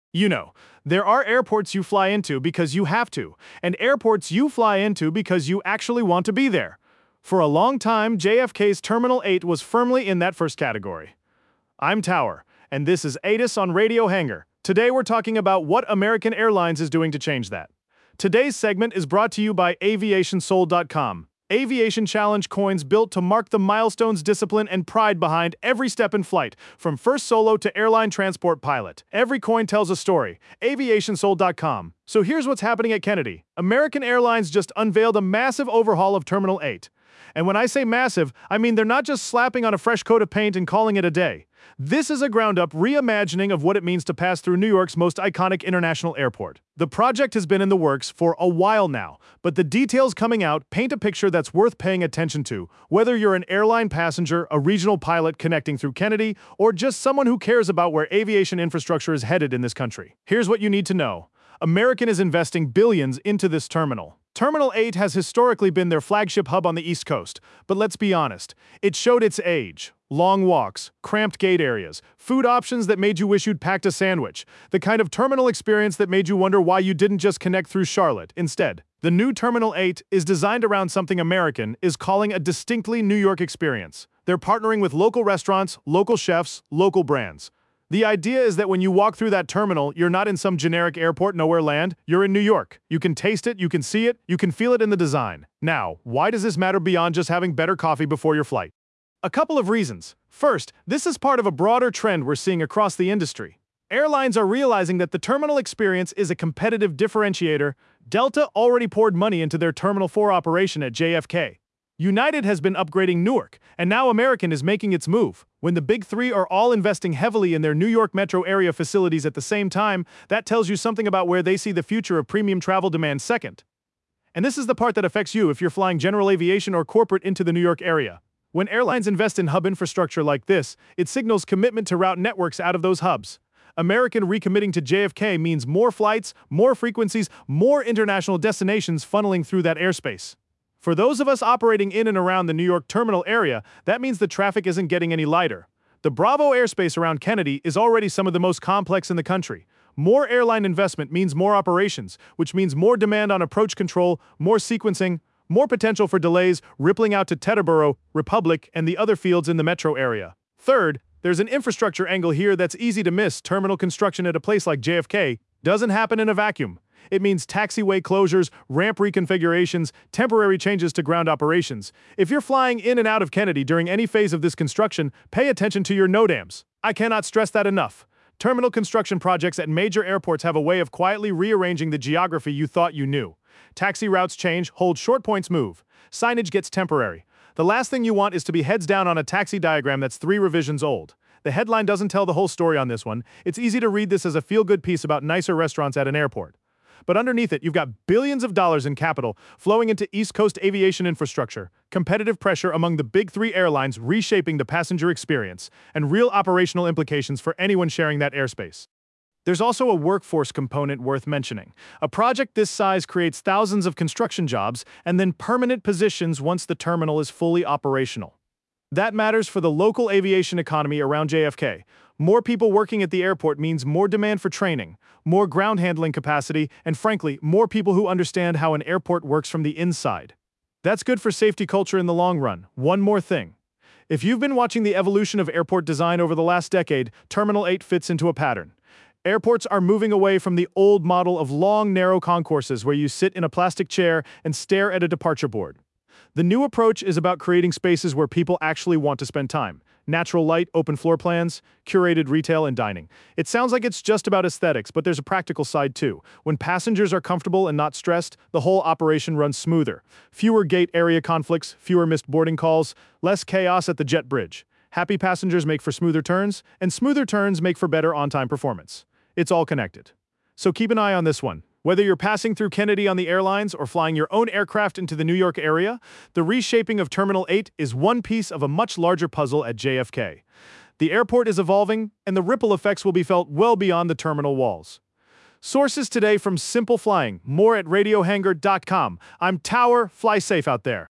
You know, there are airports you fly into because you have to, and airports you fly into because you actually want to be there. For a long time, JFK's Terminal 8 was firmly in that first category. I'm Tower, and this is ATIS on Radio Hangar. Today we're talking about what American Airlines is doing to change that. Today's segment is brought to you by AviationSoul.com. Aviation challenge coins built to mark the milestones, discipline, and pride behind every step in flight, from first solo to airline transport pilot. Every coin tells a story. AviationSoul.com. So here's what's happening at Kennedy. American Airlines just unveiled a massive overhaul of Terminal 8. And when I say massive, I mean they're not just slapping on a fresh coat of paint and calling it a day. This is a ground-up reimagining of what it means to pass through New York's most iconic international airport. The project has been in the works for a while now, but the details coming out paint a picture that's worth paying attention to, whether you're an airline passenger, a regional pilot connecting through Kennedy, or just someone who cares about where aviation infrastructure is headed in this country. Here's what you need to know. American is investing billions into this terminal. Terminal 8 has historically been their flagship hub on the East Coast, but let's be honest, it showed its age. Long walks, cramped gate areas, food options that made you wish you'd packed a sandwich, the kind of terminal experience that made you wonder why you didn't just connect through Charlotte instead. The new Terminal 8 is designed around something American is calling a distinctly New York experience. They're partnering with local restaurants, local chefs, local brands. The idea is that when you walk through that terminal, you're not in some generic airport nowhere land, you're in New York. You can taste it, you can see it, you can feel it in the design. Now, why does this matter beyond just having better coffee before your flight? A couple of reasons. First, this is part of a broader trend we're seeing across the industry. Airlines are realizing that the terminal experience is a competitive differentiator. Delta already poured money into their Terminal 4 operation at JFK. United has been upgrading Newark, and now American is making its move. When the big three are all investing heavily in their New York metro area facilities at the same time, that tells you something about where they see the future of premium travel demand second. And this is the part that affects you if you're flying general aviation or corporate into the New York area. When airlines invest in hub infrastructure like this, it signals commitment to route networks out of those hubs. American recommitting to JFK means more flights, more frequencies, more international destinations funneling through that airspace. For those of us operating in and around the New York terminal area, that means the traffic isn't getting any lighter. The Bravo airspace around Kennedy is already some of the most complex in the country. More airline investment means more operations, which means more demand on approach control, more sequencing, more potential for delays rippling out to Teterboro, Republic, and the other fields in the metro area. Third, there's an infrastructure angle here that's easy to miss. Terminal construction at a place like JFK doesn't happen in a vacuum. It means taxiway closures, ramp reconfigurations, temporary changes to ground operations. If you're flying in and out of Kennedy during any phase of this construction, pay attention to your NOTAMs. I cannot stress that enough. Terminal construction projects at major airports have a way of quietly rearranging the geography you thought you knew. Taxi routes change, hold short points move. Signage gets temporary. The last thing you want is to be heads down on a taxi diagram that's 3 revisions old. The headline doesn't tell the whole story on this one. It's easy to read this as a feel-good piece about nicer restaurants at an airport. But underneath it, you've got billions of dollars in capital flowing into East Coast aviation infrastructure, competitive pressure among the big three airlines reshaping the passenger experience, and real operational implications for anyone sharing that airspace. There's also a workforce component worth mentioning. A project this size creates thousands of construction jobs and then permanent positions once the terminal is fully operational. That matters for the local aviation economy around JFK. More people working at the airport means more demand for training, more ground handling capacity, and frankly, more people who understand how an airport works from the inside. That's good for safety culture in the long run. One more thing. If you've been watching the evolution of airport design over the last decade, Terminal 8 fits into a pattern. Airports are moving away from the old model of long, narrow concourses where you sit in a plastic chair and stare at a departure board. The new approach is about creating spaces where people actually want to spend time. Natural light, open floor plans, curated retail, and dining. It sounds like it's just about aesthetics, but there's a practical side too. When passengers are comfortable and not stressed, the whole operation runs smoother. Fewer gate area conflicts, fewer missed boarding calls, less chaos at the jet bridge. Happy passengers make for smoother turns, and smoother turns make for better on-time performance. It's all connected. So keep an eye on this one. Whether you're passing through Kennedy on the airlines or flying your own aircraft into the New York area, the reshaping of Terminal 8 is one piece of a much larger puzzle at JFK. The airport is evolving, and the ripple effects will be felt well beyond the terminal walls. Sources today from Simple Flying, more at RadioHangar.com. I'm Tower, fly safe out there.